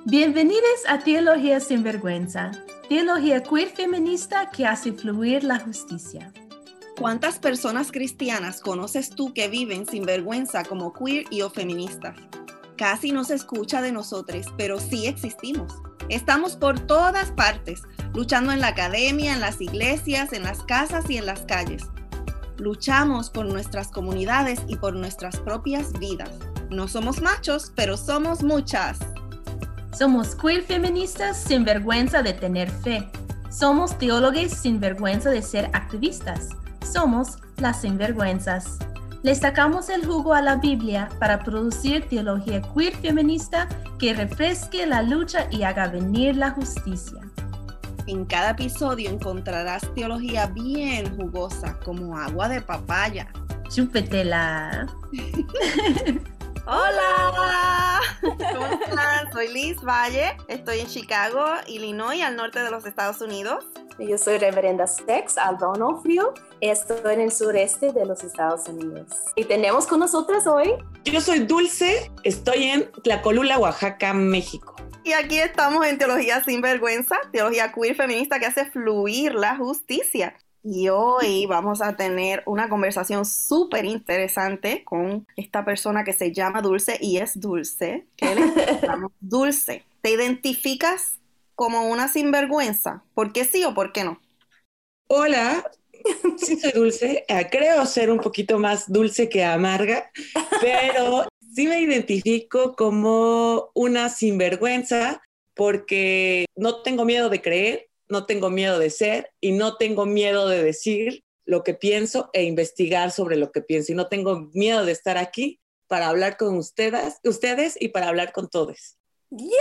Bienvenidos a Teología Sin Vergüenza, teología queer feminista que hace fluir la justicia. ¿Cuántas personas cristianas conoces tú que viven sin vergüenza como queer y o feministas? Casi no se escucha de nosotros, pero sí existimos. Estamos por todas partes, luchando en la academia, en las iglesias, en las casas y en las calles. Luchamos por nuestras comunidades y por nuestras propias vidas. No somos machos, pero somos muchas. Somos queer feministas sin vergüenza de tener fe. Somos teólogos sin vergüenza de ser activistas. Somos las sinvergüenzas. Le sacamos el jugo a la Biblia para producir teología queer feminista que refresque la lucha y haga venir la justicia. En cada episodio encontrarás teología bien jugosa, como agua de papaya. ¡Chúpetela! ¡Hola! ¿Cómo están? Soy Liz Valle, estoy en Chicago, Illinois, al norte de los Estados Unidos. Yo soy Reverenda Sex Aldonofrio, estoy en el sureste de los Estados Unidos. Y tenemos con nosotras hoy... Yo soy Dulce, estoy en Tlacolula, Oaxaca, México. Y aquí estamos en Teología Sin Vergüenza, teología queer feminista que hace fluir la justicia. Y hoy vamos a tener una conversación súper interesante con esta persona que se llama Dulce y es Dulce. ¿Qué le llamamos? Dulce, ¿te identificas como una sinvergüenza? ¿Por qué sí o por qué no? Hola, sí soy Dulce. Creo ser un poquito más dulce que amarga, pero sí me identifico como una sinvergüenza porque no tengo miedo de creer, no tengo miedo de ser y no tengo miedo de decir lo que pienso e investigar sobre lo que pienso. Y no tengo miedo de estar aquí para hablar con ustedes y para hablar con todos. ¡Yeah!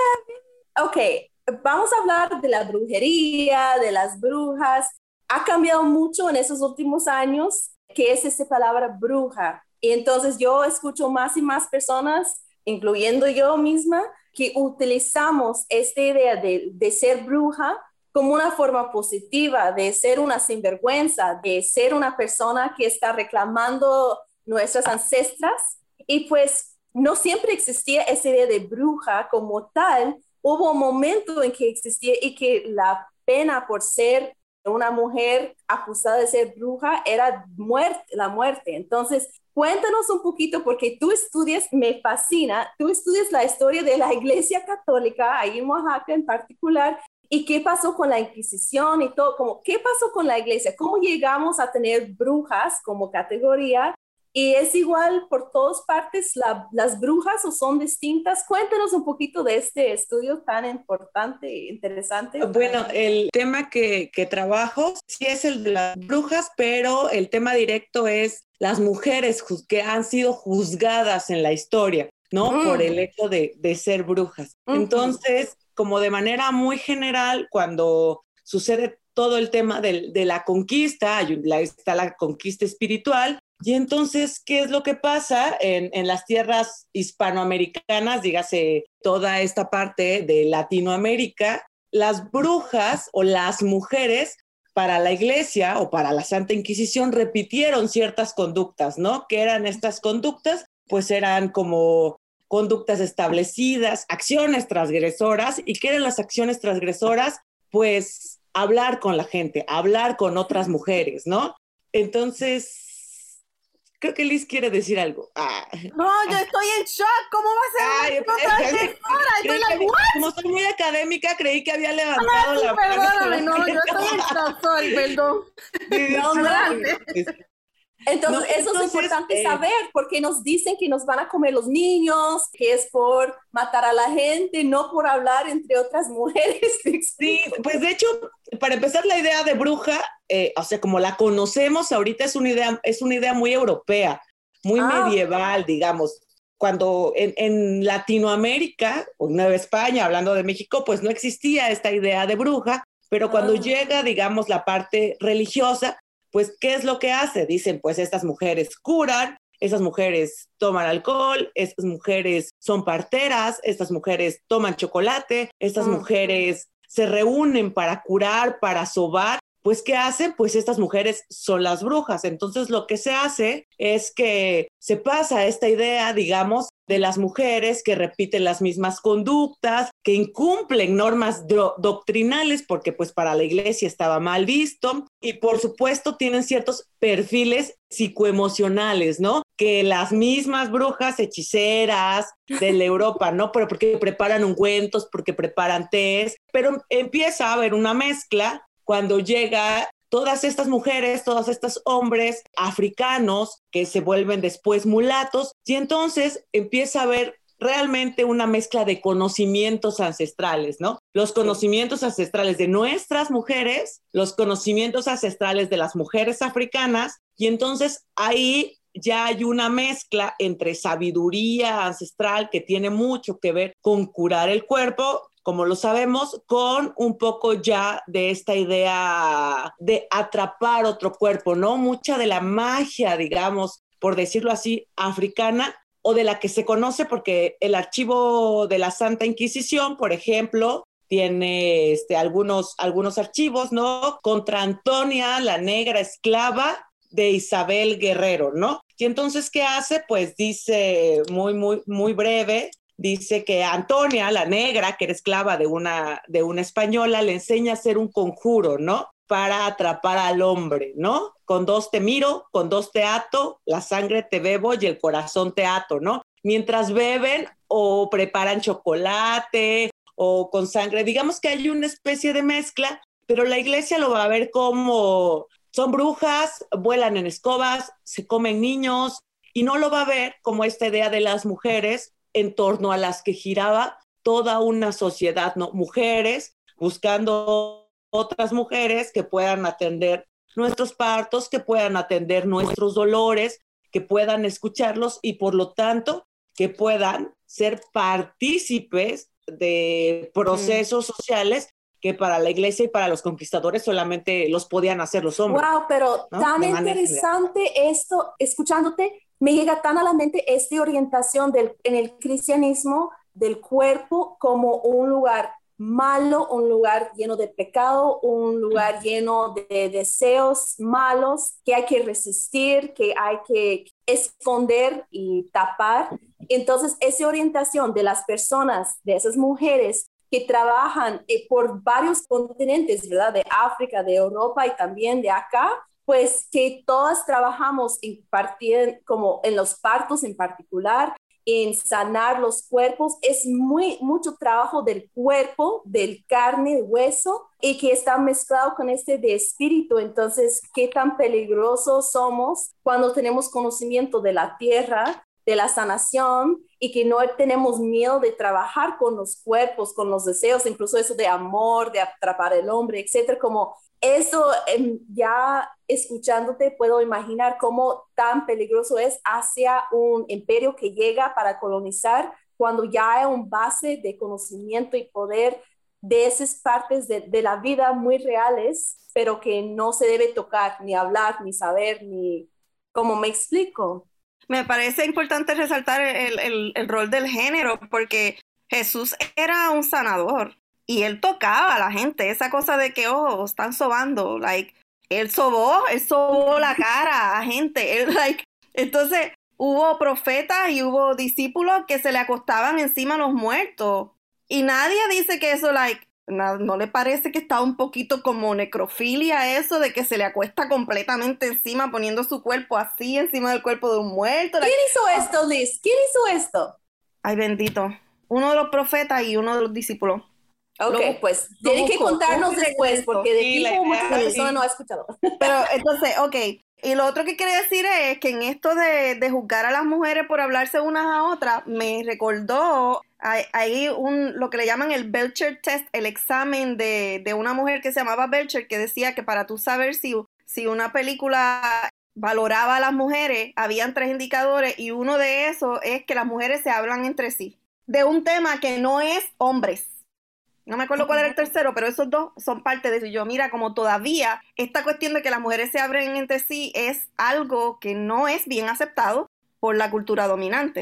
Ok, vamos a hablar de la brujería, de las brujas. Ha cambiado mucho en esos últimos años. ¿Qué es esa palabra bruja? Y entonces yo escucho más y más personas, incluyendo yo misma, que utilizamos esta idea de ser bruja como una forma positiva, de ser una sinvergüenza, de ser una persona que está reclamando nuestras ancestras. Y pues no siempre existía esa idea de bruja como tal. Hubo un momento en que existía y que la pena por ser una mujer acusada de ser bruja era la muerte. Entonces, cuéntanos un poquito, porque tú estudias, me fascina, tú estudias la historia de la Iglesia Católica, ahí en Oaxaca en particular, y qué pasó con la Inquisición y todo, como qué pasó con la Iglesia, cómo llegamos a tener brujas como categoría. ¿Y es igual por todas partes las brujas o son distintas? Cuéntanos un poquito de este estudio tan importante e interesante. Bueno, el tema que trabajo sí es el de las brujas, pero el tema directo es las mujeres que han sido juzgadas en la historia, ¿no? Por el hecho de ser brujas. Entonces, como de manera muy general, cuando sucede todo el tema de la conquista, está la conquista espiritual. Y entonces, ¿qué es lo que pasa en las tierras hispanoamericanas? Dígase, toda esta parte de Latinoamérica, las brujas o las mujeres para la Iglesia o para la Santa Inquisición repitieron ciertas conductas, ¿no? ¿Qué eran estas conductas? Pues eran como conductas establecidas, acciones transgresoras. ¿Y qué eran las acciones transgresoras? Pues hablar con la gente, hablar con otras mujeres, ¿no? Entonces... creo que Liz quiere decir algo. No, yo estoy en shock. ¿Cómo va a ser como soy muy académica, creí que había levantado la mano. Perdóname, no, yo estoy en shock, sorry, perdón. Entonces, eso es importante saber, porque nos dicen que nos van a comer los niños, que es por matar a la gente, no por hablar entre otras mujeres. Sí, pues de hecho, para empezar, la idea de bruja, o sea, como la conocemos ahorita, es una idea muy europea, muy medieval, digamos. Cuando en Latinoamérica, o Nueva España, hablando de México, pues no existía esta idea de bruja, pero cuando llega, digamos, la parte religiosa, pues, ¿qué es lo que hace? Dicen, pues, estas mujeres curan, esas mujeres toman alcohol, estas mujeres son parteras, estas mujeres toman chocolate, estas mujeres se reúnen para curar, para sobar. Pues, ¿qué hacen? Pues estas mujeres son las brujas. Entonces, lo que se hace es que se pasa esta idea, digamos, de las mujeres que repiten las mismas conductas, que incumplen normas doctrinales porque pues para la iglesia estaba mal visto, y por supuesto tienen ciertos perfiles psicoemocionales, ¿no? Que las mismas brujas hechiceras de la Europa, ¿no? Pero porque preparan ungüentos, porque preparan tés, pero empieza a haber una mezcla cuando llega todas estas mujeres, todos estos hombres africanos que se vuelven después mulatos, y entonces empieza a haber realmente una mezcla de conocimientos ancestrales, ¿no? Los conocimientos ancestrales de nuestras mujeres, los conocimientos ancestrales de las mujeres africanas, y entonces ahí ya hay una mezcla entre sabiduría ancestral que tiene mucho que ver con curar el cuerpo, como lo sabemos, con un poco ya de esta idea de atrapar otro cuerpo, ¿no? Mucha de la magia, digamos, por decirlo así, africana, o de la que se conoce, porque el archivo de la Santa Inquisición, por ejemplo, tiene algunos archivos, ¿no? Contra Antonia, la negra esclava de Isabel Guerrero, ¿no? Y entonces, ¿qué hace? Pues dice muy breve, dice que Antonia, la negra, que era esclava de una española, le enseña a hacer un conjuro, ¿no? Para atrapar al hombre, ¿no? Con 2 te miro, con 2 te ato, la sangre te bebo y el corazón te ato, ¿no? Mientras beben o preparan chocolate o con sangre, digamos que hay una especie de mezcla, pero la iglesia lo va a ver como son brujas, vuelan en escobas, se comen niños, y no lo va a ver como esta idea de las mujeres en torno a las que giraba toda una sociedad, ¿no? Mujeres buscando otras mujeres que puedan atender nuestros partos, que puedan atender nuestros dolores, que puedan escucharlos y por lo tanto que puedan ser partícipes de procesos sociales que para la iglesia y para los conquistadores solamente los podían hacer los hombres. Wow, pero ¿no? tan interesante esto, escuchándote, me llega tan a la mente esta orientación en el cristianismo del cuerpo como un lugar malo, un lugar lleno de pecado, un lugar lleno de deseos malos que hay que resistir, que hay que esconder y tapar. Entonces, esa orientación de las personas, de esas mujeres que trabajan por varios continentes, ¿verdad? De África, de Europa y también de acá, pues que todas trabajamos como en los partos en particular, en sanar los cuerpos, es mucho trabajo del cuerpo, del carne, hueso, y que está mezclado con de espíritu. Entonces, ¿qué tan peligrosos somos cuando tenemos conocimiento de la tierra, de la sanación, y que no tenemos miedo de trabajar con los cuerpos, con los deseos, incluso eso de amor, de atrapar al hombre, etcétera? Como eso, ya escuchándote, puedo imaginar cómo tan peligroso es hacia un imperio que llega para colonizar cuando ya hay un base de conocimiento y poder de esas partes de la vida muy reales, pero que no se debe tocar, ni hablar, ni saber, ni... ¿Cómo me explico? Me parece importante resaltar el rol del género, porque Jesús era un sanador y él tocaba a la gente. Esa cosa de que, oh, están sobando, like, él sobó la cara a gente. Entonces, hubo profetas y hubo discípulos que se le acostaban encima a los muertos. Y nadie dice que eso, ¿no le parece que está un poquito como necrofilia eso de que se le acuesta completamente encima poniendo su cuerpo así encima del cuerpo de un muerto? ¿Quién hizo esto, Liz? ¿Quién hizo esto? Ay, bendito. Uno de los profetas y uno de los discípulos. Ok, pues tienes que contarnos después, porque de fijo muchas personas no han escuchado. Pero entonces, ok. Y lo otro que quería decir es que en esto de juzgar a las mujeres por hablarse unas a otras, me recordó, hay lo que le llaman el Belcher Test, el examen de una mujer que se llamaba Belcher, que decía que para tú saber si una película valoraba a las mujeres, habían 3 indicadores, y uno de esos es que las mujeres se hablan entre sí, de un tema que no es hombres. No me acuerdo cuál era el tercero, pero esos 2 son parte de eso. Y yo, mira, como todavía esta cuestión de que las mujeres se abren entre sí es algo que no es bien aceptado por la cultura dominante.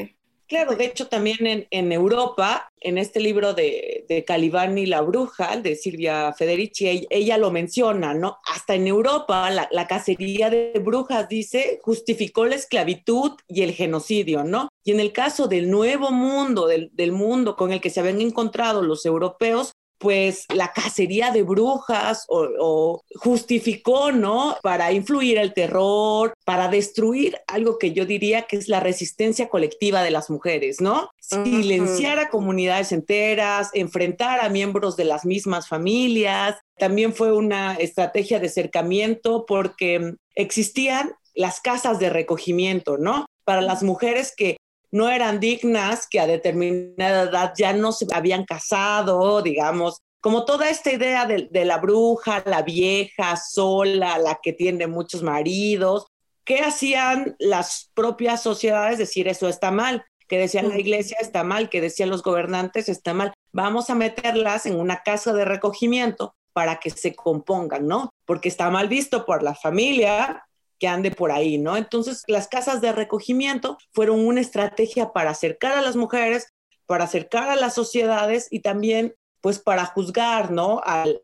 Claro, de hecho también en Europa, en este libro de Calibán y la bruja, de Silvia Federici, ella lo menciona, ¿no? Hasta en Europa la cacería de brujas, dice, justificó la esclavitud y el genocidio, ¿no? Y en el caso del Nuevo Mundo, del mundo con el que se habían encontrado los europeos, pues la cacería de brujas o justificó, ¿no? Para influir el terror, para destruir algo que yo diría que es la resistencia colectiva de las mujeres, ¿no? Silenciar a comunidades enteras, enfrentar a miembros de las mismas familias. También fue una estrategia de acercamiento porque existían las casas de recogimiento, ¿no? Para las mujeres que no eran dignas, que a determinada edad ya no se habían casado, digamos, como toda esta idea de la bruja, la vieja, sola, la que tiene muchos maridos. ¿Qué hacían las propias sociedades? Decir, eso está mal. Que decía la iglesia, está mal. Que decían los gobernantes, está mal. Vamos a meterlas en una casa de recogimiento para que se compongan, ¿no? Porque está mal visto por la familia que ande por ahí, ¿no? Entonces, las casas de recogimiento fueron una estrategia para acercar a las mujeres, para acercar a las sociedades y también, pues, para juzgar, ¿no?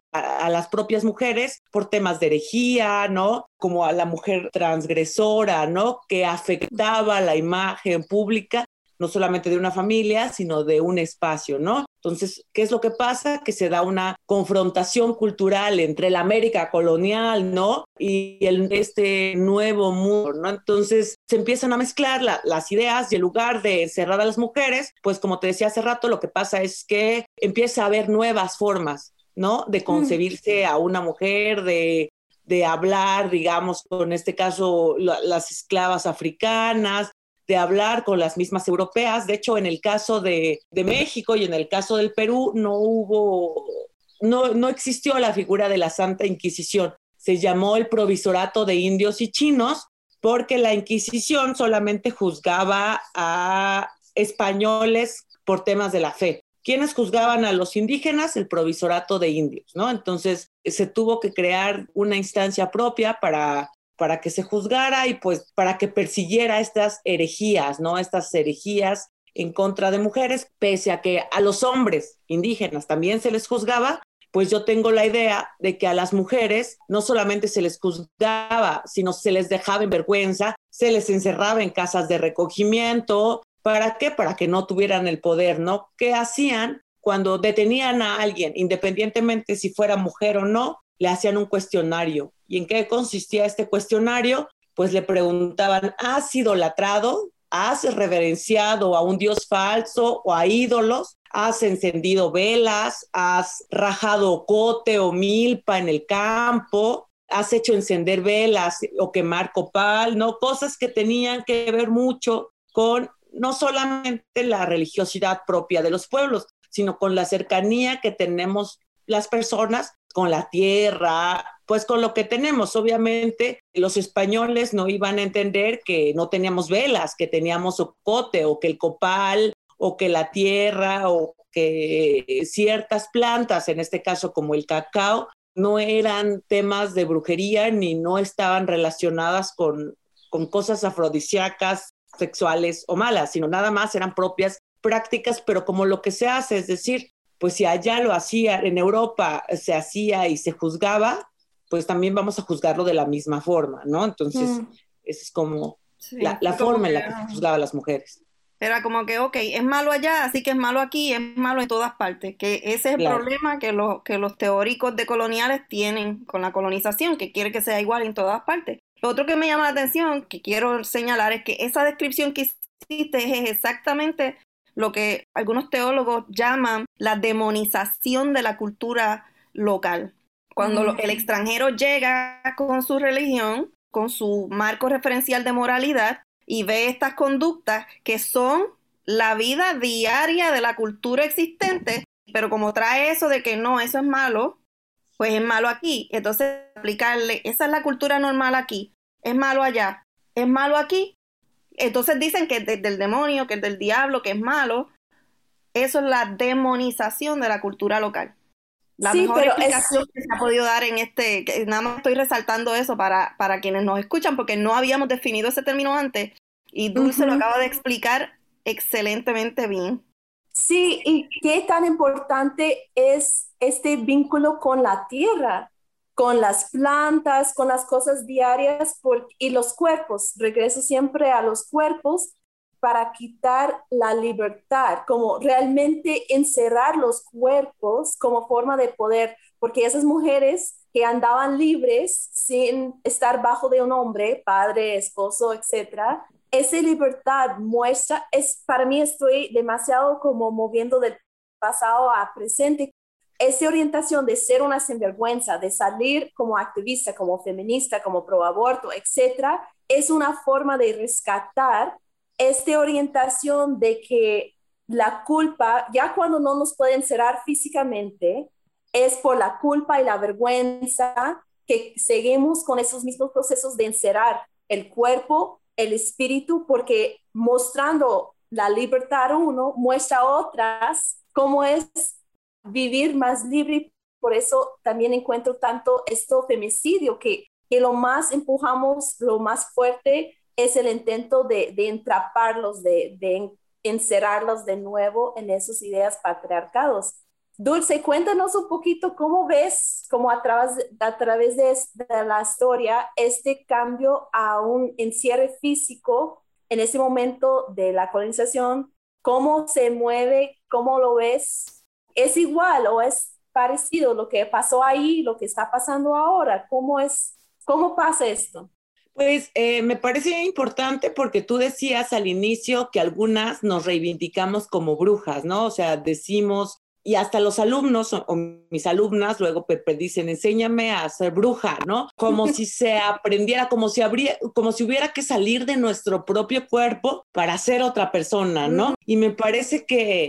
A las propias mujeres por temas de herejía, ¿no? Como a la mujer transgresora, ¿no? Que afectaba la imagen pública, no solamente de una familia, sino de un espacio, ¿no? Entonces, ¿qué es lo que pasa? Que se da una confrontación cultural entre la América colonial, ¿no? Y este nuevo mundo, ¿no? Entonces, se empiezan a mezclar las ideas y en lugar de encerrar a las mujeres, pues como te decía hace rato, lo que pasa es que empieza a haber nuevas formas, ¿no? De concebirse a una mujer, de hablar, digamos, con este caso, las esclavas africanas, de hablar con las mismas europeas. De hecho, en el caso de México y en el caso del Perú no existió la figura de la Santa Inquisición. Se llamó el Provisorato de Indios y Chinos porque la Inquisición solamente juzgaba a españoles por temas de la fe. ¿Quiénes juzgaban a los indígenas? El Provisorato de Indios, ¿no? Entonces, se tuvo que crear una instancia propia para que se juzgara y pues para que persiguiera estas herejías, ¿no? Estas herejías en contra de mujeres, pese a que a los hombres indígenas también se les juzgaba, pues yo tengo la idea de que a las mujeres no solamente se les juzgaba, sino se les dejaba en vergüenza, se les encerraba en casas de recogimiento. ¿Para qué? Para que no tuvieran el poder, ¿no? ¿Qué hacían cuando detenían a alguien, independientemente si fuera mujer o no? Le hacían un cuestionario. ¿Y en qué consistía este cuestionario? Pues le preguntaban, ¿has idolatrado? ¿Has reverenciado a un dios falso o a ídolos? ¿Has encendido velas? ¿Has rajado ocote o milpa en el campo? ¿Has hecho encender velas o quemar copal? ¿No? Cosas que tenían que ver mucho con no solamente la religiosidad propia de los pueblos, sino con la cercanía que tenemos las personas con la tierra, pues con lo que tenemos. Obviamente los españoles no iban a entender que no teníamos velas, que teníamos ocote o que el copal o que la tierra o que ciertas plantas, en este caso como el cacao, no eran temas de brujería ni no estaban relacionadas con cosas afrodisíacas, sexuales o malas, sino nada más eran propias prácticas, pero como lo que se hace, es decir, pues si allá lo hacía, en Europa se hacía y se juzgaba, pues también vamos a juzgarlo de la misma forma, ¿no? Entonces, esa es como sí, la forma en la que se juzgaba a las mujeres. Era como que, ok, es malo allá, así que es malo aquí, es malo en todas partes. Que ese es el problema que los teóricos decoloniales tienen con la colonización, que quiere que sea igual en todas partes. Lo otro que me llama la atención, que quiero señalar, es que esa descripción que hiciste es exactamente lo que algunos teólogos llaman la demonización de la cultura local. Cuando el extranjero llega con su religión, con su marco referencial de moralidad, y ve estas conductas que son la vida diaria de la cultura existente, pero como trae eso de que no, eso es malo, pues es malo aquí. Entonces, aplicarle, esa es la cultura normal aquí, es malo allá, es malo aquí. Entonces dicen que es del demonio, que es del diablo, que es malo. Eso es la demonización de la cultura local. La mejor explicación que se ha podido dar en que nada más estoy resaltando eso para quienes nos escuchan, porque no habíamos definido ese término antes, y Dulce lo acaba de explicar excelentemente bien. Sí, y qué tan importante es este vínculo con la tierra, con las plantas, con las cosas diarias y los cuerpos. Regreso siempre a los cuerpos para quitar la libertad, como realmente encerrar los cuerpos como forma de poder, porque esas mujeres que andaban libres sin estar bajo de un hombre, padre, esposo, etcétera, esa libertad muestra, para mí estoy demasiado como moviendo del pasado a presente, esa orientación de ser una sinvergüenza, de salir como activista, como feminista, como pro aborto, etcétera, es una forma de rescatar esta orientación de que la culpa, ya cuando no nos pueden encerrar físicamente, es por la culpa y la vergüenza que seguimos con esos mismos procesos de encerrar el cuerpo, el espíritu, porque mostrando la libertad uno, muestra a otras cómo es vivir más libre. Por eso también encuentro tanto esto femicidio, que lo más empujamos, lo más fuerte es el intento de entraparlos, de encerrarlos de nuevo en esas ideas patriarcados. Dulce, cuéntanos un poquito cómo ves, como a través de la historia, este cambio a un encierre físico en ese momento de la colonización, cómo se mueve, cómo lo ves. ¿Es igual o es parecido lo que pasó ahí, lo que está pasando ahora? ¿Cómo pasa esto? Pues me parece importante porque tú decías al inicio que algunas nos reivindicamos como brujas, ¿no? O sea, decimos, y hasta los alumnos o mis alumnas luego dicen, enséñame a ser bruja, ¿no? Como si se aprendiera, como si hubiera que salir de nuestro propio cuerpo para ser otra persona, ¿no? Y me parece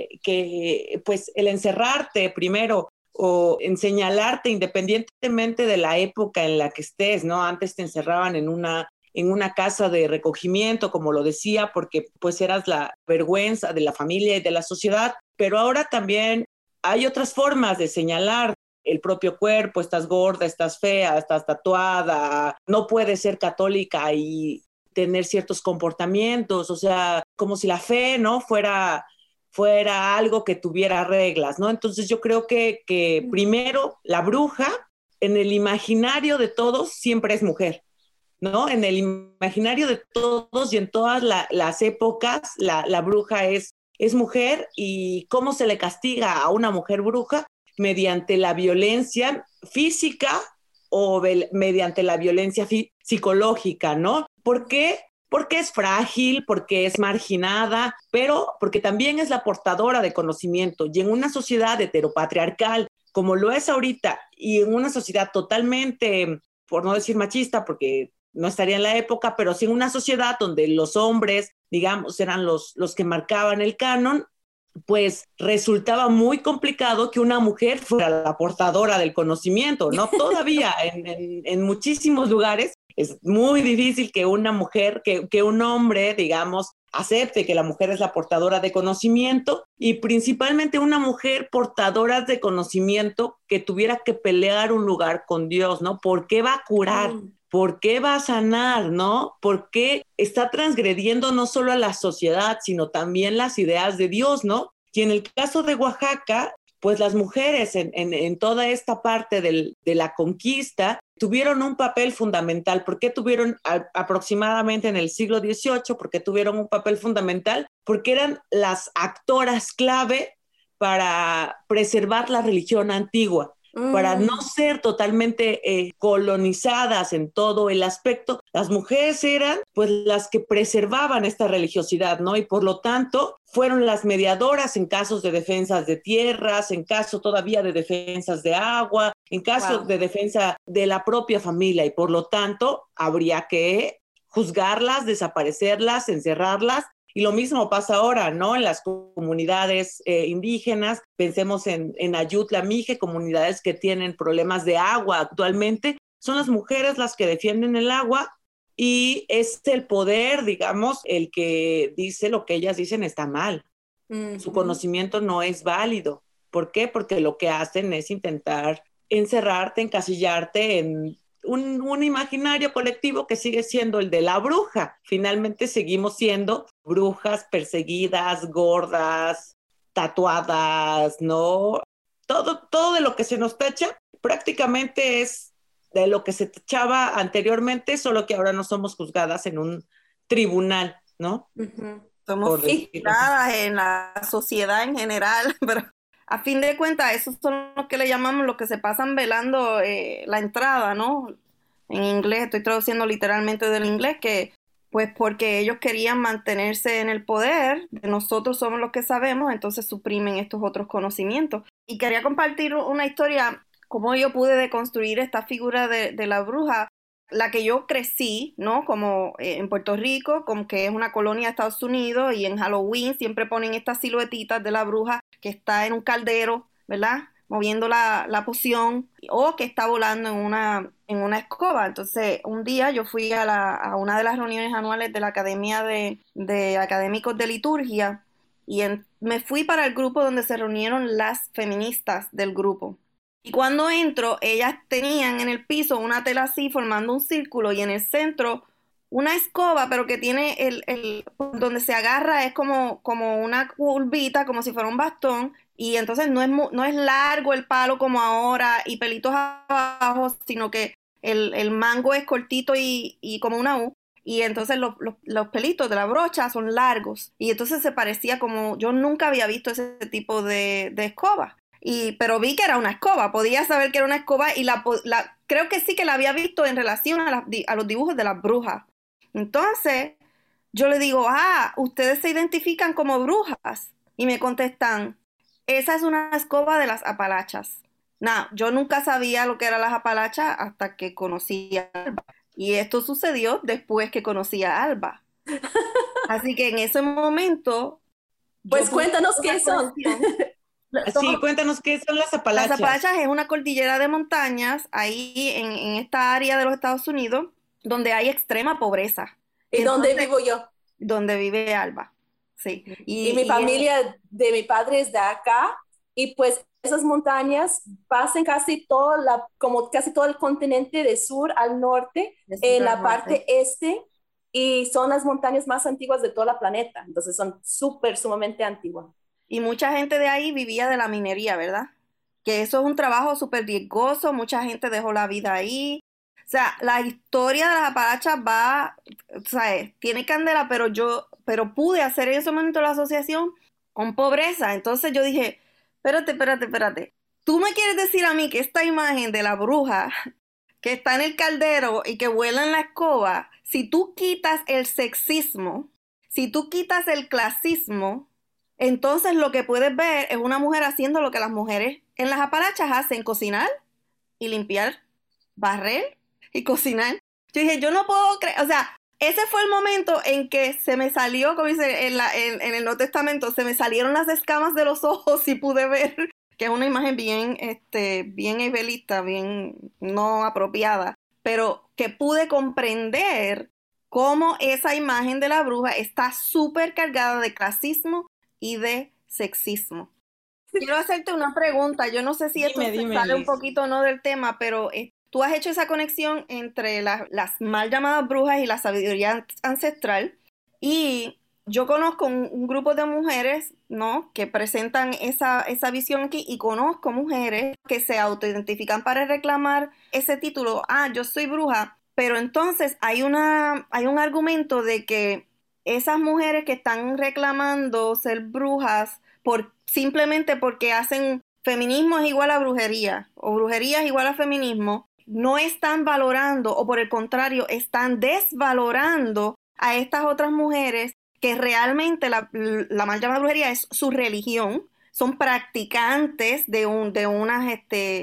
que pues el encerrarte primero o en señalarte independientemente de la época en la que estés, ¿no? Antes te encerraban en una casa de recogimiento, como lo decía, porque pues eras la vergüenza de la familia y de la sociedad, pero ahora también hay otras formas de señalar el propio cuerpo, estás gorda, estás fea, estás tatuada, no puedes ser católica y tener ciertos comportamientos, o sea, como si la fe, ¿no? fuera algo que tuviera reglas, ¿no? Entonces yo creo que primero la bruja en el imaginario de todos siempre es mujer, ¿no? En el imaginario de todos y en todas las épocas la bruja es mujer. ¿Y cómo se le castiga a una mujer bruja? Mediante la violencia física o mediante la violencia psicológica, ¿no? ¿Por qué? Porque es frágil, porque es marginada, pero porque también es la portadora de conocimiento. Y en una sociedad heteropatriarcal, como lo es ahorita, y en una sociedad totalmente, por no decir machista, porque no estaría en la época, pero sí en una sociedad donde los hombres, digamos, eran los que marcaban el canon, pues resultaba muy complicado que una mujer fuera la portadora del conocimiento, ¿no? Todavía en muchísimos lugares es muy difícil que una mujer, que un hombre, digamos, acepte que la mujer es la portadora de conocimiento, y principalmente una mujer portadora de conocimiento que tuviera que pelear un lugar con Dios, ¿no? ¿Por qué va a curar? ¿Por qué va a sanar, no? ¿Por qué está transgrediendo no solo a la sociedad, sino también las ideas de Dios, ¿no? Y en el caso de Oaxaca, pues las mujeres en toda esta parte de la conquista tuvieron un papel fundamental. ¿Por qué tuvieron aproximadamente en el siglo XVIII? ¿Por qué tuvieron un papel fundamental? Porque eran las actoras clave para preservar la religión antigua, para no ser totalmente colonizadas en todo el aspecto. Las mujeres eran pues las que preservaban esta religiosidad, ¿no? Y por lo tanto fueron las mediadoras en casos de defensas de tierras, en caso todavía de defensas de agua, en caso de defensa de la propia familia, y por lo tanto habría que juzgarlas, desaparecerlas, encerrarlas. Y lo mismo pasa ahora, ¿no? En las comunidades indígenas, pensemos en Ayutla, Mije, comunidades que tienen problemas de agua actualmente, son las mujeres las que defienden el agua, y es el poder, digamos, el que dice lo que ellas dicen está mal. Su conocimiento no es válido. ¿Por qué? Porque lo que hacen es intentar encerrarte, encasillarte en un imaginario colectivo que sigue siendo el de la bruja. Finalmente seguimos siendo brujas perseguidas, gordas, tatuadas, ¿no? Todo de lo que se nos tacha prácticamente es de lo que se tachaba anteriormente, solo que ahora no somos juzgadas en un tribunal, ¿no? Somos juzgadas en la sociedad en general, pero a fin de cuentas, esos son los que le llamamos los que se pasan velando la entrada, ¿no? En inglés, estoy traduciendo literalmente del inglés, que pues porque ellos querían mantenerse en el poder, nosotros somos los que sabemos, entonces suprimen estos otros conocimientos. Y quería compartir una historia, cómo yo pude deconstruir esta figura de la bruja, la que yo crecí, ¿no? Como en Puerto Rico, como que es una colonia de Estados Unidos, y en Halloween siempre ponen estas siluetitas de la bruja que está en un caldero, ¿verdad? Moviendo la poción, o que está volando en una escoba. Entonces, un día yo fui a una de las reuniones anuales de la Academia de Académicos de Liturgia, y me fui para el grupo donde se reunieron las feministas del grupo. Y cuando entro, ellas tenían en el piso una tela así formando un círculo, y en el centro una escoba, pero que tiene donde se agarra es como una curvita, como si fuera un bastón, y entonces no es largo el palo como ahora y pelitos abajo, sino que el mango es cortito y como una U, y entonces los pelitos de la brocha son largos, y entonces se parecía como, yo nunca había visto ese tipo de escoba. Pero vi que era una escoba, podía saber que era una escoba, y creo que sí que la había visto en relación a los dibujos de las brujas. Entonces, yo le digo, ustedes se identifican como brujas, y me contestan, esa es una escoba de las Apalachas. Yo nunca sabía lo que eran las Apalachas hasta que conocí a Alba, y esto sucedió después que conocí a Alba. Así que en ese momento... Pues cuéntanos qué son. Sí, cuéntanos qué son las Apalachas. Las Apalachas es una cordillera de montañas ahí en esta área de los Estados Unidos donde hay extrema pobreza. ¿Y dónde vivo yo? Donde vive Alba, sí. Y mi familia de mi padre es de acá, y pues esas montañas pasan como casi todo el continente de sur al norte, en la parte este, y son las montañas más antiguas de todo el planeta. Entonces son sumamente antiguas. Y mucha gente de ahí vivía de la minería, ¿verdad? Que eso es un trabajo súper riesgoso, mucha gente dejó la vida ahí. O sea, la historia de las Apalachas tiene candela, pero pude hacer en ese momento la asociación con pobreza. Entonces yo dije, espérate. ¿Tú me quieres decir a mí que esta imagen de la bruja que está en el caldero y que vuela en la escoba, si tú quitas el sexismo, si tú quitas el clasismo, entonces lo que puedes ver es una mujer haciendo lo que las mujeres en las Apalachas hacen: cocinar y limpiar, barrer y cocinar? Yo dije, yo no puedo creer, o sea, ese fue el momento en que se me salió, como dice en el Nuevo Testamento, se me salieron las escamas de los ojos, y pude ver que es una imagen bien evelista, bien no apropiada, pero que pude comprender cómo esa imagen de la bruja está súper cargada de clasismo y de sexismo. Quiero hacerte una pregunta, yo no sé si esto sale un poquito o no del tema, pero tú has hecho esa conexión entre las mal llamadas brujas y la sabiduría ancestral, y yo conozco un grupo de mujeres, ¿no?, que presentan esa visión aquí, y conozco mujeres que se autoidentifican para reclamar ese título, yo soy bruja, pero entonces hay un argumento de que esas mujeres que están reclamando ser brujas simplemente porque hacen feminismo es igual a brujería, o brujería es igual a feminismo, no están valorando, o por el contrario, están desvalorando a estas otras mujeres que realmente la mal llamada brujería es su religión, son practicantes de unas,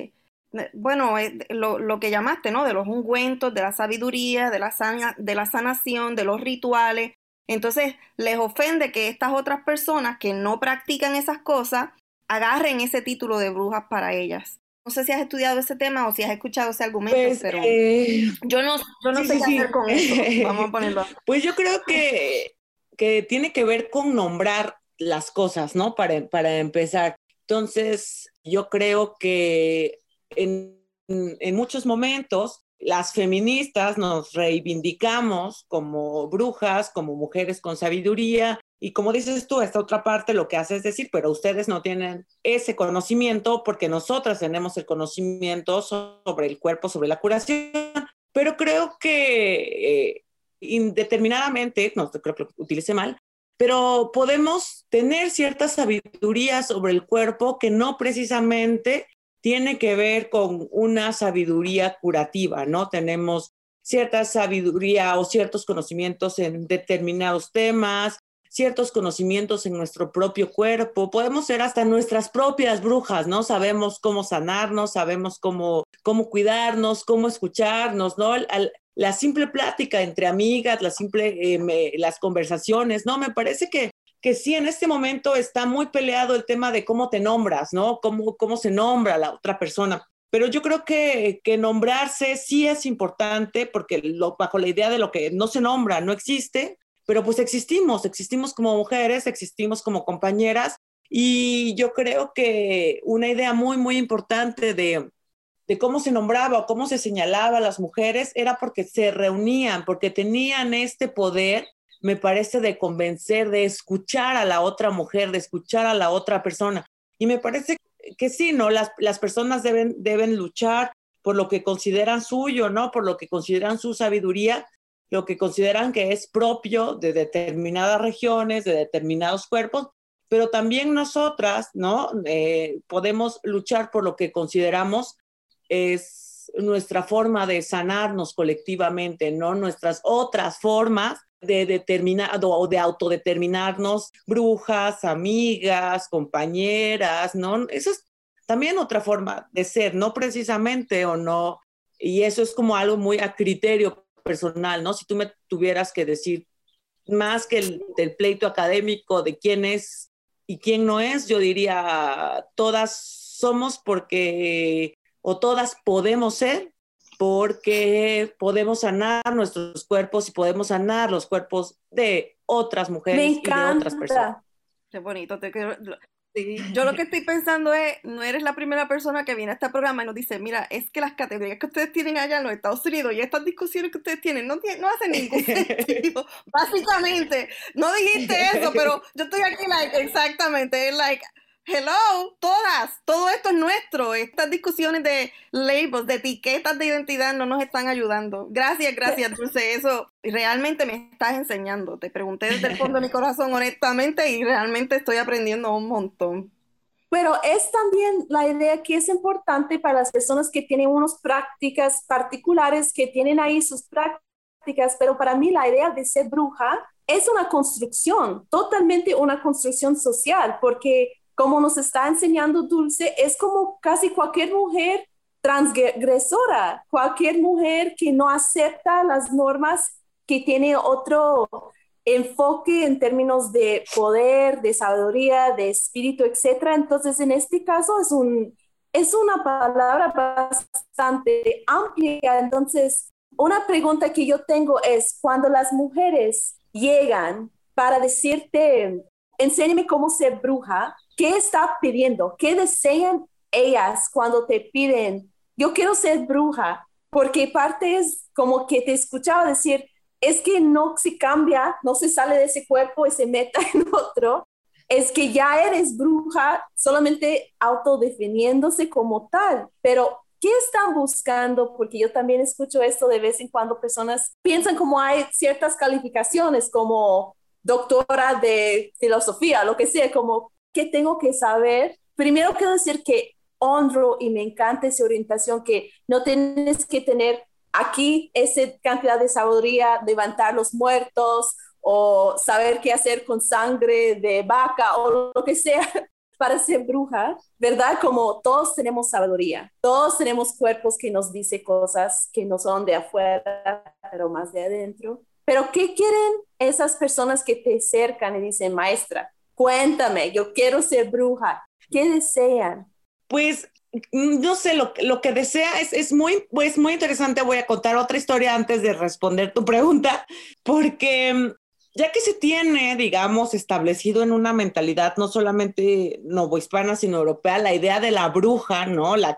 lo que llamaste, ¿no?, de los ungüentos, de la sabiduría, de la sanación, de los rituales. Entonces les ofende que estas otras personas que no practican esas cosas agarren ese título de brujas para ellas. No sé si has estudiado ese tema o si has escuchado ese argumento, pues, pero yo no sé qué hacer con eso. Vamos a ponerlo así. Pues yo creo que tiene que ver con nombrar las cosas, ¿no? Para empezar. Entonces, yo creo que en muchos momentos las feministas nos reivindicamos como brujas, como mujeres con sabiduría, y como dices tú, esta otra parte lo que hace es decir, pero ustedes no tienen ese conocimiento porque nosotras tenemos el conocimiento sobre el cuerpo, sobre la curación. Pero creo que indeterminadamente, no creo que lo utilice mal, pero podemos tener cierta sabiduría sobre el cuerpo que no precisamente tiene que ver con una sabiduría curativa, ¿no? Tenemos cierta sabiduría o ciertos conocimientos en determinados temas, ciertos conocimientos en nuestro propio cuerpo. Podemos ser hasta nuestras propias brujas, ¿no? Sabemos cómo sanarnos, sabemos cómo cuidarnos, cómo escucharnos, ¿no? La simple plática entre amigas, las conversaciones, ¿no? Me parece que sí, en este momento está muy peleado el tema de cómo te nombras, ¿no? Cómo se nombra la otra persona. Pero yo creo que nombrarse sí es importante porque bajo la idea de lo que no se nombra, no existe, pero pues existimos como mujeres, existimos como compañeras, y yo creo que una idea muy, muy importante de cómo se nombraba o cómo se señalaba a las mujeres era porque se reunían, porque tenían este poder, me parece, de convencer, de escuchar a la otra mujer, de escuchar a la otra persona. Y me parece que sí, ¿no? Las personas deben luchar por lo que consideran suyo, ¿no? Por lo que consideran su sabiduría, lo que consideran que es propio de determinadas regiones, de determinados cuerpos, pero también nosotras, ¿no? Podemos luchar por lo que consideramos es nuestra forma de sanarnos colectivamente, ¿no? Nuestras otras formas de determinar o de autodeterminarnos, brujas, amigas, compañeras, ¿no? Esa es también otra forma de ser, no precisamente o no, y eso es como algo muy a criterio personal, ¿no? Si tú me tuvieras que decir más que del pleito académico de quién es y quién no es, yo diría todas somos porque, o todas podemos ser porque podemos sanar nuestros cuerpos y podemos sanar los cuerpos de otras mujeres y de otras personas. Qué bonito, sí. Yo lo que estoy pensando es, no eres la primera persona que viene a este programa y nos dice, mira, es que las categorías que ustedes tienen allá en los Estados Unidos y estas discusiones que ustedes tienen no hacen ningún sentido. Básicamente, no dijiste eso, pero yo estoy aquí, exactamente, hello, todo esto es nuestro. Estas discusiones de labels, de etiquetas de identidad no nos están ayudando. Gracias, Dulce, eso realmente me estás enseñando. Te pregunté desde el fondo de mi corazón, honestamente, y realmente estoy aprendiendo un montón. Pero es también la idea que es importante para las personas que tienen unas prácticas particulares, que tienen ahí sus prácticas, pero para mí la idea de ser bruja es una construcción, totalmente una construcción social, porque como nos está enseñando Dulce, es como casi cualquier mujer transgresora, cualquier mujer que no acepta las normas, que tiene otro enfoque en términos de poder, de sabiduría, de espíritu, etc. Entonces, en este caso es una palabra bastante amplia. Entonces, una pregunta que yo tengo es, cuando las mujeres llegan para decirte, enséñame cómo ser bruja, ¿qué está pidiendo? ¿Qué desean ellas cuando te piden, yo quiero ser bruja? Porque parte es como que te escuchaba decir, es que no se cambia, no se sale de ese cuerpo y se meta en otro, es que ya eres bruja solamente autodefiniéndose como tal, pero ¿qué están buscando? Porque yo también escucho esto de vez en cuando, personas piensan como hay ciertas calificaciones como doctora de filosofía, lo que sea, como ¿qué tengo que saber? Primero quiero decir que honro y me encanta esa orientación, que no tienes que tener aquí esa cantidad de sabiduría, levantar los muertos o saber qué hacer con sangre de vaca o lo que sea para ser bruja, ¿verdad? Como todos tenemos sabiduría, todos tenemos cuerpos que nos dicen cosas que no son de afuera, pero más de adentro. Pero ¿qué quieren esas personas que te acercan y dicen, maestra, cuéntame, yo quiero ser bruja? ¿Qué desean? Pues no sé, lo que desea es muy interesante. Voy a contar otra historia antes de responder tu pregunta, porque ya que se tiene, digamos, establecido en una mentalidad no solamente novohispana, sino europea, la idea de la bruja, ¿no? La que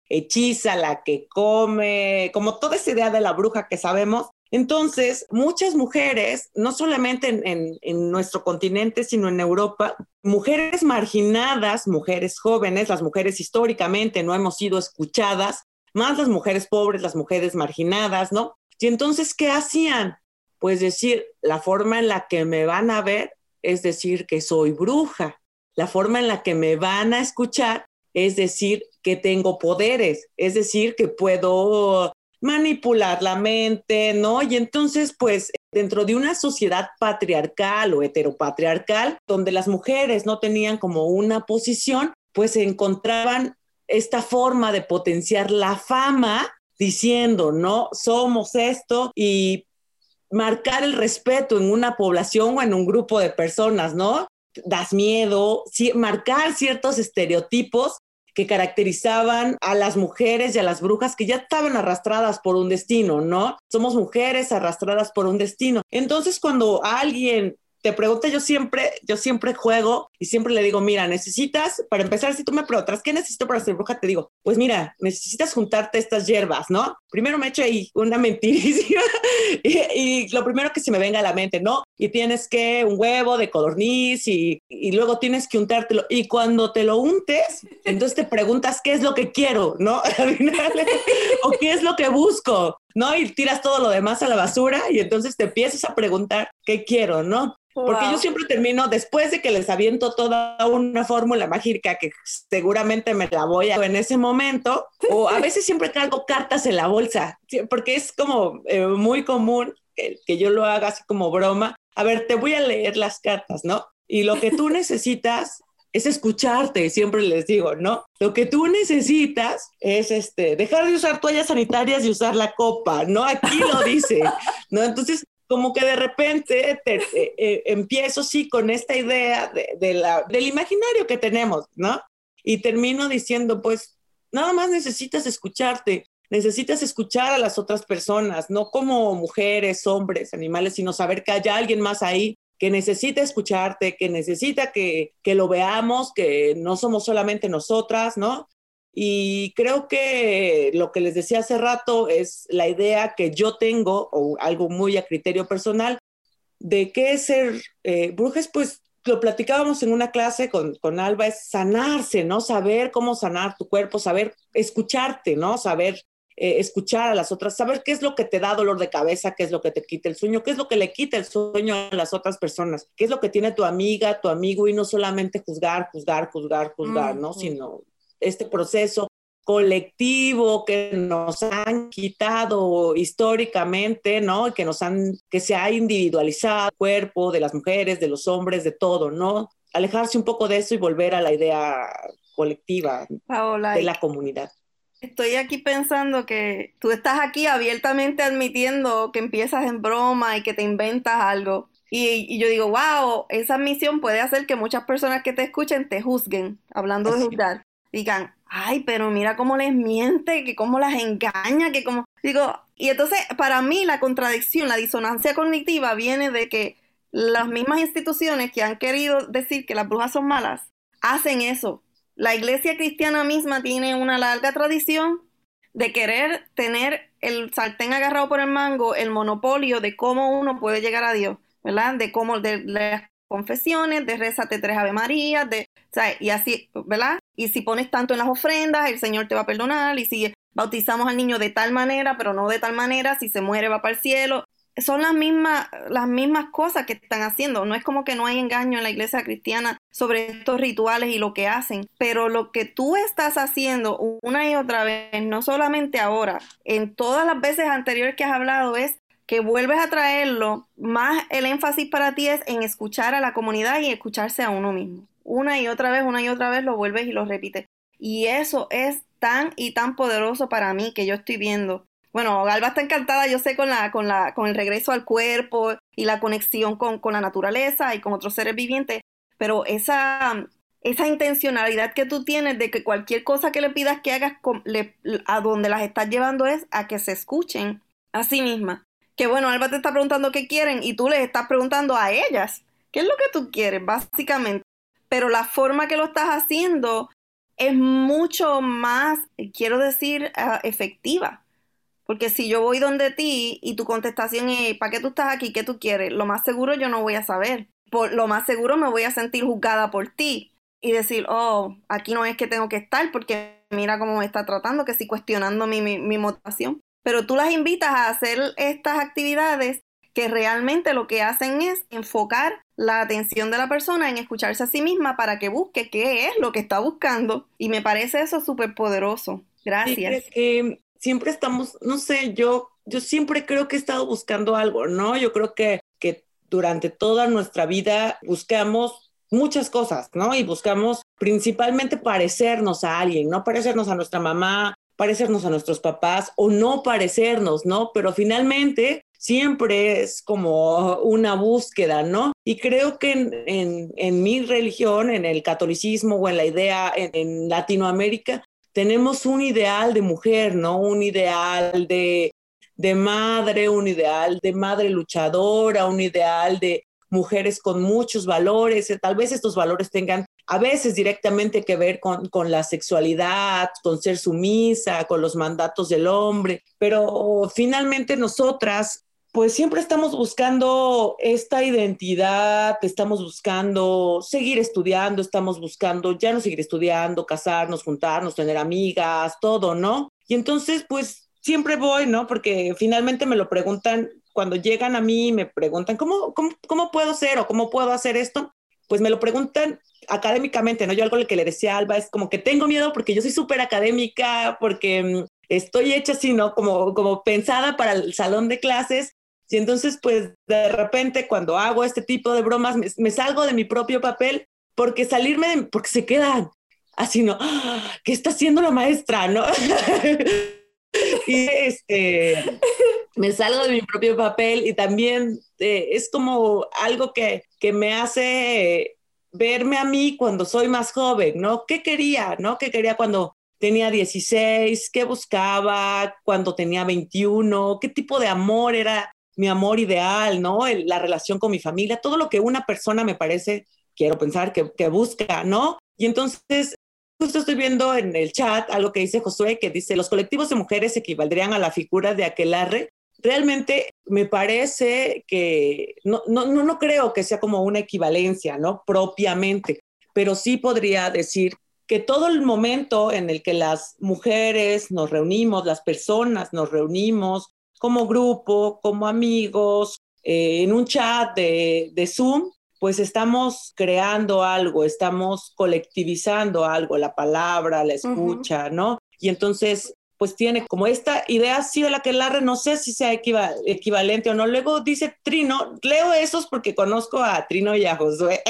hechiza, la que come, como toda esa idea de la bruja que sabemos. Entonces, muchas mujeres, no solamente en nuestro continente, sino en Europa, mujeres marginadas, mujeres jóvenes, las mujeres históricamente no hemos sido escuchadas, más las mujeres pobres, las mujeres marginadas, ¿no? Y entonces, ¿qué hacían? Pues decir, la forma en la que me van a ver es decir que soy bruja. La forma en la que me van a escuchar es decir que tengo poderes, es decir que puedo manipular la mente, ¿no? Y entonces, pues, dentro de una sociedad patriarcal o heteropatriarcal, donde las mujeres no tenían como una posición, pues se encontraban esta forma de potenciar la fama diciendo, ¿no? Somos esto y marcar el respeto en una población o en un grupo de personas, ¿no? Das miedo, marcar ciertos estereotipos que caracterizaban a las mujeres y a las brujas que ya estaban arrastradas por un destino, ¿no? Somos mujeres arrastradas por un destino. Entonces, cuando alguien te pregunta, yo siempre juego y siempre le digo, mira, necesitas, para empezar, si tú me preguntas, ¿qué necesito para ser bruja? Te digo, pues mira, necesitas juntarte estas hierbas, ¿no? Primero me echo ahí una mentirísima y lo primero que se me venga a la mente, ¿no? Y tienes que un huevo de codorniz y luego tienes que untártelo. Y cuando te lo untes, entonces te preguntas, ¿qué es lo que quiero, no? Al final, o ¿qué es lo que busco? ¿No? Y tiras todo lo demás a la basura y entonces te empiezas a preguntar, ¿qué quiero, no? Porque yo siempre termino, después de que les aviento toda una fórmula mágica que seguramente me la voy a en ese momento, o a veces siempre traigo cartas en la bolsa, porque es como muy común que yo lo haga así como broma. A ver, te voy a leer las cartas, ¿no? Y lo que tú necesitas es escucharte, siempre les digo, ¿no? Lo que tú necesitas es dejar de usar toallas sanitarias y usar la copa, ¿no? Aquí lo dice, ¿no? Entonces, como que de repente empiezo sí con esta idea del imaginario que tenemos, ¿no? Y termino diciendo, pues, nada más necesitas escucharte, necesitas escuchar a las otras personas, no como mujeres, hombres, animales, sino saber que hay alguien más ahí que necesita escucharte, que necesita que lo veamos, que no somos solamente nosotras, ¿no? Y creo que lo que les decía hace rato es la idea que yo tengo, o algo muy a criterio personal, de qué es ser brujas, pues lo platicábamos en una clase con Alba, es sanarse, ¿no? Saber cómo sanar tu cuerpo, saber escucharte, ¿no? Saber escuchar a las otras, saber qué es lo que te da dolor de cabeza, qué es lo que te quita el sueño, qué es lo que le quita el sueño a las otras personas, qué es lo que tiene tu amiga, tu amigo, y no solamente juzgar, ¿no? Sino este proceso colectivo que nos han quitado históricamente, ¿no? Que se ha individualizado el cuerpo de las mujeres, de los hombres, de todo, ¿no? Alejarse un poco de eso y volver a la idea colectiva, Paola, de la comunidad. Estoy aquí pensando que tú estás aquí abiertamente admitiendo que empiezas en broma y que te inventas algo. Y yo digo, wow, esa admisión puede hacer que muchas personas que te escuchen te juzguen, hablando de juzgar. Digan, ay, pero mira cómo les miente, que cómo las engaña, que cómo... Digo, y entonces para mí la contradicción, la disonancia cognitiva viene de que las mismas instituciones que han querido decir que las brujas son malas, hacen eso. La iglesia cristiana misma tiene una larga tradición de querer tener el sartén agarrado por el mango, el monopolio de cómo uno puede llegar a Dios, ¿verdad? De cómo, de las confesiones, de rézate 3 Ave Marías, o sea, y así, ¿verdad? Y si pones tanto en las ofrendas, el Señor te va a perdonar, y si bautizamos al niño de tal manera, pero no de tal manera, si se muere va para el cielo. Son las mismas cosas que están haciendo. No es como que no hay engaño en la iglesia cristiana sobre estos rituales y lo que hacen, pero lo que tú estás haciendo una y otra vez, no solamente ahora, en todas las veces anteriores que has hablado, es que vuelves a traerlo, más el énfasis para ti es en escuchar a la comunidad y escucharse a uno mismo. Una y otra vez lo vuelves y lo repites. Y eso es tan y tan poderoso para mí que yo estoy viendo. Bueno, Alba está encantada, yo sé, con el regreso al cuerpo y la conexión con la naturaleza y con otros seres vivientes, pero esa intencionalidad que tú tienes de que cualquier cosa que le pidas que hagas, a donde las estás llevando es a que se escuchen a sí mismas. Que bueno, Alba te está preguntando qué quieren y tú les estás preguntando a ellas qué es lo que tú quieres, básicamente. Pero la forma que lo estás haciendo es mucho más, quiero decir, efectiva. Porque si yo voy donde ti y tu contestación es, ¿para qué tú estás aquí? ¿Qué tú quieres? Lo más seguro yo no voy a saber. Por lo más seguro me voy a sentir juzgada por ti y decir, oh, aquí no es que tengo que estar porque mira cómo me está tratando, que sí cuestionando mi motivación. Pero tú las invitas a hacer estas actividades que realmente lo que hacen es enfocar la atención de la persona en escucharse a sí misma para que busque qué es lo que está buscando. Y me parece eso súper poderoso. Gracias. Sí, que siempre estamos, no sé, yo siempre creo que he estado buscando algo, ¿no? Yo creo que durante toda nuestra vida buscamos muchas cosas, ¿no? Y buscamos principalmente parecernos a alguien, no parecernos a nuestra mamá, parecernos a nuestros papás o no parecernos, ¿no? Pero finalmente siempre es como una búsqueda, ¿no? Y creo que en mi religión, en el catolicismo o en la idea en Latinoamérica, tenemos un ideal de mujer, ¿no? Un ideal de madre, un ideal de madre luchadora, un ideal de mujeres con muchos valores. Tal vez estos valores tengan a veces directamente que ver con la sexualidad, con ser sumisa, con los mandatos del hombre, pero finalmente nosotras pues siempre estamos buscando esta identidad, estamos buscando seguir estudiando, estamos buscando ya no seguir estudiando, casarnos, juntarnos, tener amigas, todo, ¿no? Y entonces, pues siempre voy, ¿no? Porque finalmente me lo preguntan, cuando llegan a mí, me preguntan, ¿cómo puedo ser o cómo puedo hacer esto? Pues me lo preguntan académicamente, ¿no? Yo algo que le decía a Alba es como que tengo miedo porque yo soy súper académica, porque estoy hecha así, ¿no? Como pensada para el salón de clases. Y entonces, pues, de repente, cuando hago este tipo de bromas, me salgo de mi propio papel porque porque se quedan así, ¿no? ¿Qué está haciendo la maestra, no? Y me salgo de mi propio papel y también es como algo que me hace verme a mí cuando soy más joven, ¿no? ¿Qué quería, no? ¿Qué quería cuando tenía 16? ¿Qué buscaba cuando tenía 21? ¿Qué tipo de amor era mi amor ideal, ¿no? La relación con mi familia, todo lo que una persona me parece, quiero pensar, que busca, ¿no? Y entonces, justo estoy viendo en el chat algo que dice Josué, que dice, los colectivos de mujeres equivaldrían a la figura de aquelarre. Realmente me parece que, no creo que sea como una equivalencia, ¿no? Propiamente, pero sí podría decir que todo el momento en el que las mujeres nos reunimos, las personas nos reunimos, como grupo, como amigos, en un chat de Zoom, pues estamos creando algo, estamos colectivizando algo, la palabra, la escucha, ¿no? Y entonces, pues tiene como esta idea así de la que Larre, no sé si sea equivalente o no. Luego dice Trino, leo esos porque conozco a Trino y a Josué.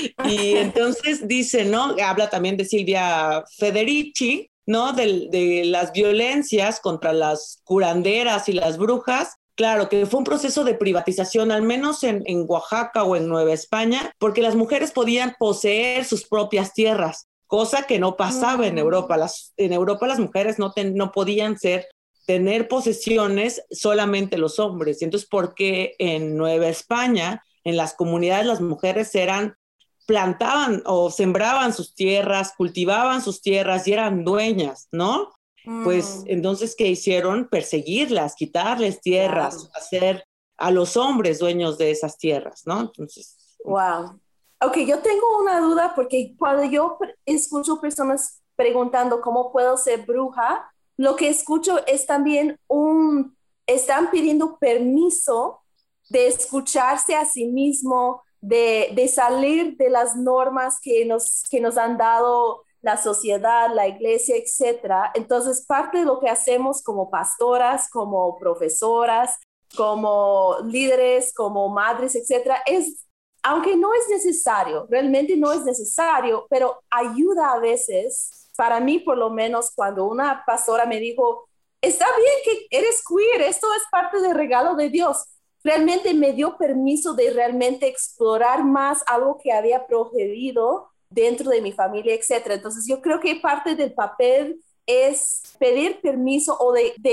Y entonces dice, ¿no? Habla también de Silvia Federici, ¿no? De las violencias contra las curanderas y las brujas. Claro, que fue un proceso de privatización, al menos en Oaxaca o en Nueva España, porque las mujeres podían poseer sus propias tierras, cosa que no pasaba en Europa. En Europa las mujeres no podían tener posesiones, solamente los hombres. Y entonces, ¿por qué en Nueva España, en las comunidades, las mujeres plantaban o sembraban sus tierras, cultivaban sus tierras y eran dueñas, ¿no? Pues entonces, ¿qué hicieron? Perseguirlas, quitarles tierras, claro, hacer a los hombres dueños de esas tierras, ¿no? Entonces... Wow. Ok, yo tengo una duda porque cuando yo escucho personas preguntando cómo puedo ser bruja, lo que escucho es también están pidiendo permiso de escucharse a sí mismo, de salir de las normas que nos han dado la sociedad, la iglesia, etcétera. Entonces, parte de lo que hacemos como pastoras, como profesoras, como líderes, como madres, etcétera, aunque no es necesario, realmente no es necesario, pero ayuda a veces, para mí por lo menos, cuando una pastora me dijo, está bien que eres queer, esto es parte del regalo de Dios. Realmente me dio permiso de realmente explorar más algo que había prohibido dentro de mi familia, etcétera. Entonces yo creo que parte del papel es pedir permiso o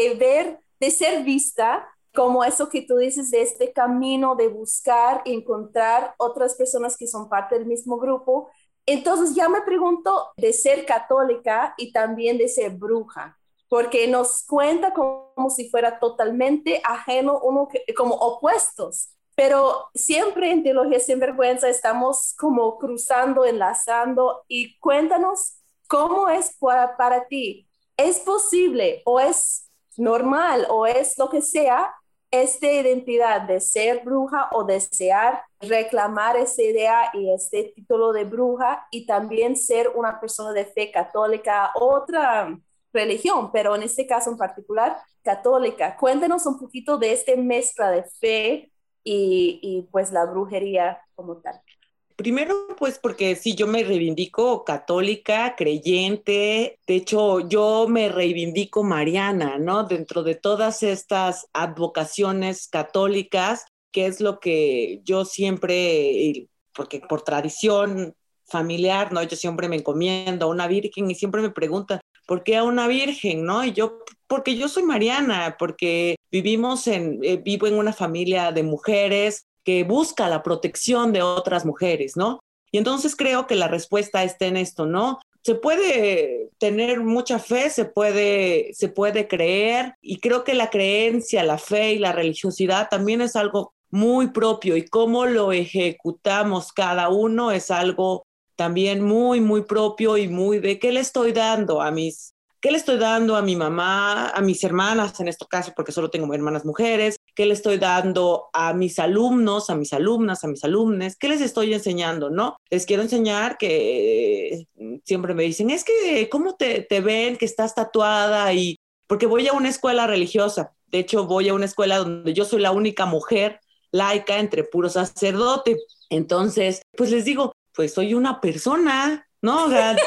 de ser vista como eso que tú dices de este camino de buscar y encontrar otras personas que son parte del mismo grupo Entonces ya me pregunto de ser católica y también de ser bruja, porque nos cuenta como si fuera totalmente ajeno, como opuestos. Pero siempre en Teología Sin Vergüenza estamos como cruzando, enlazando y cuéntanos cómo es para ti. ¿Es posible o es normal o es lo que sea esta identidad de ser bruja o desear reclamar esa idea y este título de bruja y también ser una persona de fe católica, otra religión, pero en este caso en particular católica? Cuéntenos un poquito de esta mezcla de fe y pues la brujería como tal. Primero, pues porque sí, yo me reivindico católica, creyente, de hecho yo me reivindico mariana, ¿no? Dentro de todas estas advocaciones católicas, que es lo que yo siempre, porque por tradición familiar, ¿no? Yo siempre me encomiendo a una virgen y siempre me preguntan, ¿por qué a una virgen, no? Y yo, porque yo soy mariana, porque vivo en una familia de mujeres que busca la protección de otras mujeres, ¿no? Y entonces creo que la respuesta está en esto, ¿no? Se puede tener mucha fe, se puede creer, y creo que la creencia, la fe y la religiosidad también es algo muy propio, y cómo lo ejecutamos cada uno es algo también muy, muy propio y muy de qué le estoy dando ¿qué le estoy dando a mi mamá, a mis hermanas en este caso, porque solo tengo hermanas mujeres? ¿Qué le estoy dando a mis alumnos, a mis alumnas, a mis alumnes? ¿Qué les estoy enseñando, no? Les quiero enseñar que siempre me dicen, es que, ¿cómo te ven que estás tatuada? Y porque voy a una escuela religiosa. De hecho, voy a una escuela donde yo soy la única mujer laica entre puro sacerdote. Entonces, pues les digo, pues soy una persona, ¿no? O sea,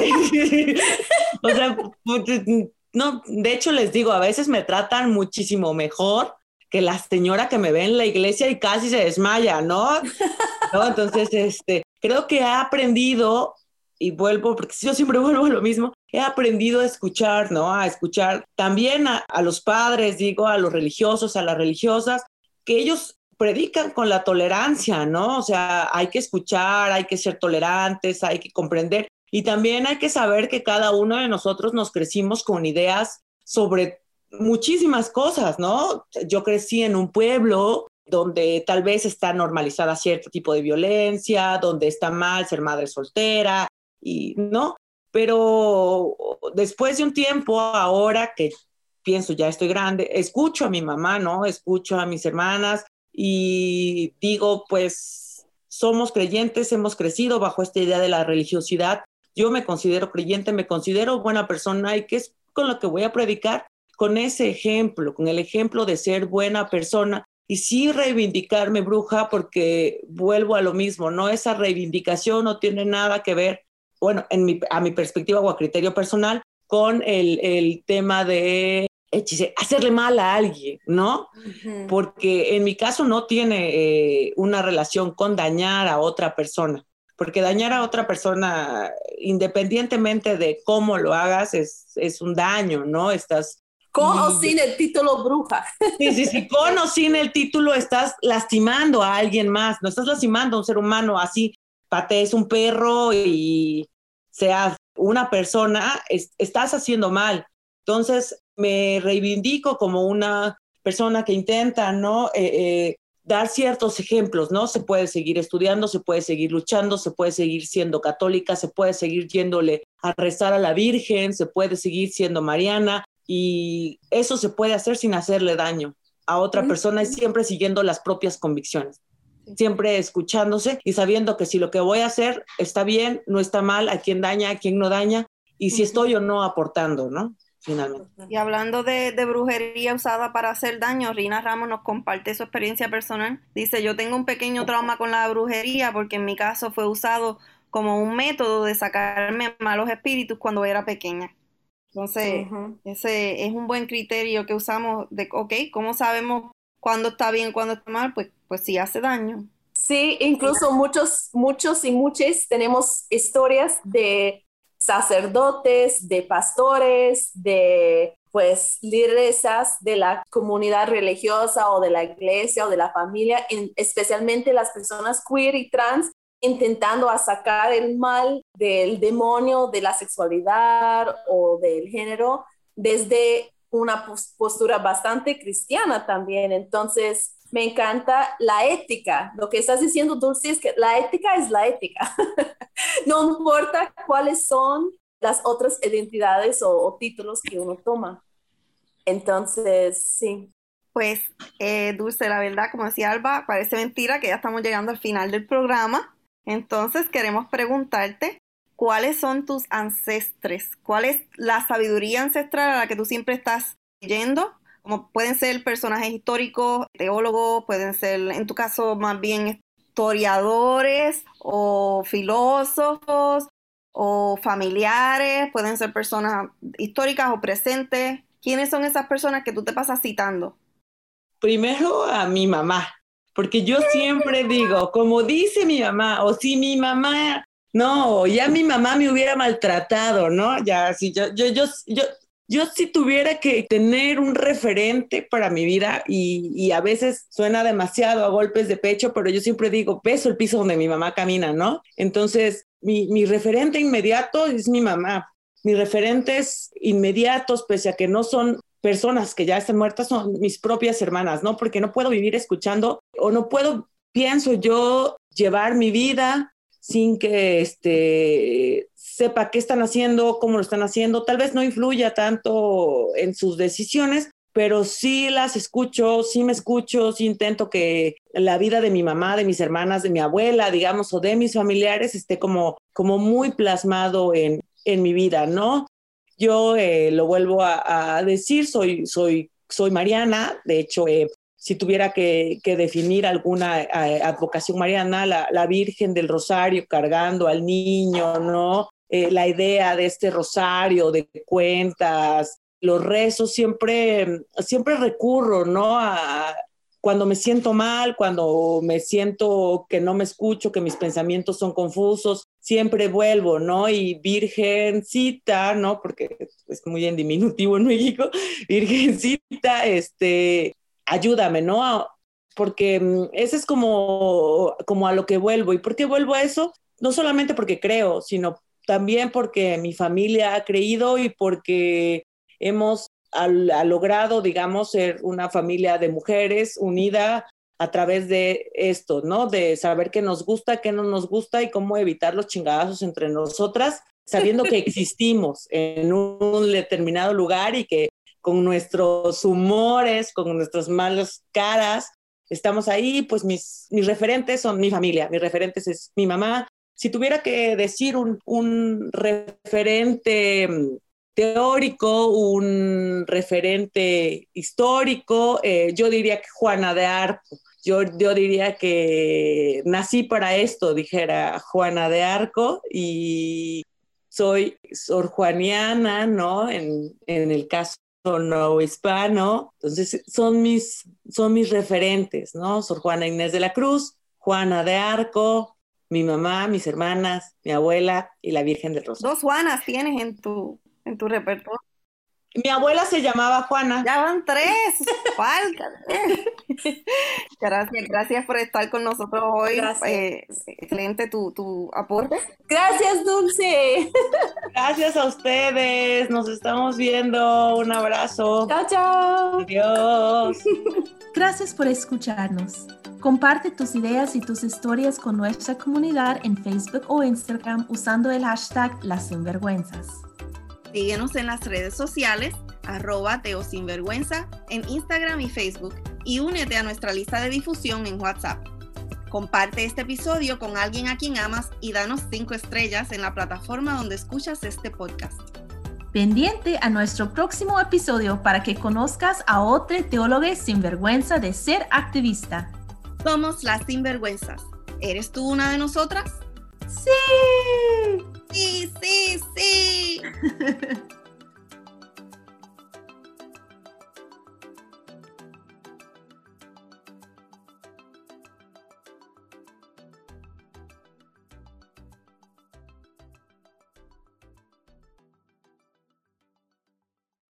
no, de hecho les digo, a veces me tratan muchísimo mejor que la señora que me ve en la iglesia y casi se desmaya, ¿no? ¿No? Entonces, creo que he aprendido, y vuelvo, porque yo siempre vuelvo a lo mismo, he aprendido a escuchar, ¿no? A escuchar también a los padres, digo, a los religiosos, a las religiosas, que ellos predican con la tolerancia, ¿no? O sea, hay que escuchar, hay que ser tolerantes, hay que comprender, y también hay que saber que cada uno de nosotros nos crecimos con ideas sobre muchísimas cosas, ¿no? Yo crecí en un pueblo donde tal vez está normalizada cierto tipo de violencia, donde está mal ser madre soltera, y no, pero después de un tiempo, ahora que pienso ya estoy grande, escucho a mi mamá, ¿no? Escucho a mis hermanas y digo, pues somos creyentes, hemos crecido bajo esta idea de la religiosidad. Yo me considero creyente, me considero buena persona, y ¿qué es con lo que voy a predicar? Con ese ejemplo, con el ejemplo de ser buena persona, y sí reivindicarme bruja, porque vuelvo a lo mismo, ¿no? Esa reivindicación no tiene nada que ver, bueno, a mi perspectiva o a criterio personal, con el tema de hacerle mal a alguien, ¿no? Uh-huh. Porque en mi caso no tiene una relación con dañar a otra persona, porque dañar a otra persona, independientemente de cómo lo hagas, es un daño, ¿no? Estás... Con o sin el título bruja. Sí, con o sin el título estás lastimando a alguien más, no estás lastimando a un ser humano, así patees un perro y seas una persona, estás haciendo mal. Entonces me reivindico como una persona que intenta, ¿no? Dar ciertos ejemplos, ¿no? Se puede seguir estudiando, se puede seguir luchando, se puede seguir siendo católica, se puede seguir yéndole a rezar a la Virgen, se puede seguir siendo mariana, y eso se puede hacer sin hacerle daño a otra persona, y siempre siguiendo las propias convicciones, siempre escuchándose y sabiendo que si lo que voy a hacer está bien, no está mal, a quién daña, a quién no daña, y si estoy o no aportando, ¿no? Finalmente. Y hablando de brujería usada para hacer daño, Rina Ramos nos comparte su experiencia personal. Dice, yo tengo un pequeño trauma con la brujería porque en mi caso fue usado como un método de sacarme malos espíritus cuando era pequeña. Entonces, ese es un buen criterio que usamos de, ok, ¿cómo sabemos cuándo está bien, cuándo está mal? Pues sí hace daño. Sí, incluso muchos y muchas tenemos historias de sacerdotes, de pastores, de pues lideresas de la comunidad religiosa o de la iglesia o de la familia, especialmente las personas queer y trans, intentando a sacar el mal del demonio de la sexualidad o del género desde una postura bastante cristiana también. Entonces, me encanta la ética. Lo que estás diciendo, Dulce, es que la ética es la ética. No importa cuáles son las otras identidades o títulos que uno toma. Entonces, sí. Pues, Dulce, la verdad, como decía Alba, parece mentira que ya estamos llegando al final del programa. Entonces, queremos preguntarte, ¿cuáles son tus ancestres? ¿Cuál es la sabiduría ancestral a la que tú siempre estás leyendo? Como pueden ser personajes históricos, teólogos, pueden ser, en tu caso, más bien historiadores o filósofos o familiares, pueden ser personas históricas o presentes. ¿Quiénes son esas personas que tú te pasas citando? Primero a mi mamá, porque yo siempre digo, como dice mi mamá, o si mi mamá, no, ya mi mamá me hubiera maltratado, ¿no? Ya, si yo si tuviera que tener un referente para mi vida, y a veces suena demasiado a golpes de pecho, pero yo siempre digo, beso el piso donde mi mamá camina, ¿no? Entonces, mi referente inmediato es mi mamá. Mis referentes inmediatos, pese a que no son personas que ya están muertas, son mis propias hermanas, ¿no? Porque no puedo vivir escuchando, o no puedo, pienso yo, llevar mi vida sin que sepa qué están haciendo, cómo lo están haciendo. Tal vez no influya tanto en sus decisiones, pero sí las escucho, sí me escucho, sí intento que la vida de mi mamá, de mis hermanas, de mi abuela, digamos, o de mis familiares esté como muy plasmado en mi vida, ¿no? Yo lo vuelvo a decir, soy mariana. De hecho, si tuviera que definir alguna advocación mariana, la Virgen del Rosario cargando al niño, ¿no? La idea de este rosario de cuentas, los rezos, siempre recurro, ¿no? Cuando me siento mal, cuando me siento que no me escucho, que mis pensamientos son confusos, siempre vuelvo, ¿no? Y Virgencita, ¿no? Porque es muy en diminutivo en México, Virgencita, ayúdame, ¿no? Porque ese es como a lo que vuelvo. ¿Y por qué vuelvo a eso? No solamente porque creo, sino también porque mi familia ha creído y porque hemos ha logrado, digamos, ser una familia de mujeres unida a través de esto, ¿no? De saber qué nos gusta, qué no nos gusta y cómo evitar los chingadazos entre nosotras, sabiendo que existimos en un determinado lugar y que con nuestros humores, con nuestras malas caras, estamos ahí. Pues mis referentes son mi familia, mis referentes es mi mamá. Si tuviera que decir un referente teórico, un referente histórico, yo diría que Juana de Arco. Yo diría que nací para esto, dijera Juana de Arco, y soy sorjuaniana, ¿no? En el caso no hispano. Entonces son mis referentes, ¿no? Sor Juana Inés de la Cruz, Juana de Arco, mi mamá, mis hermanas, mi abuela y la Virgen del Rosario. 2 Juanas tienes en tu repertorio. Mi abuela se llamaba Juana. Ya van 3. Falta. Gracias por estar con nosotros hoy. Excelente tu aporte. Gracias, Dulce. Gracias a ustedes. Nos estamos viendo. Un abrazo. Chao, chao. Adiós. Gracias por escucharnos. Comparte tus ideas y tus historias con nuestra comunidad en Facebook o Instagram usando el hashtag Las Sinvergüenzas. Síguenos en las redes sociales, @teosinvergüenza, en Instagram y Facebook, y únete a nuestra lista de difusión en WhatsApp. Comparte este episodio con alguien a quien amas y danos 5 estrellas en la plataforma donde escuchas este podcast. Pendiente a nuestro próximo episodio para que conozcas a otro teólogo sin vergüenza de ser activista. Somos las Sinvergüenzas. ¿Eres tú una de nosotras? ¡Sí! ¡Sí, sí, sí!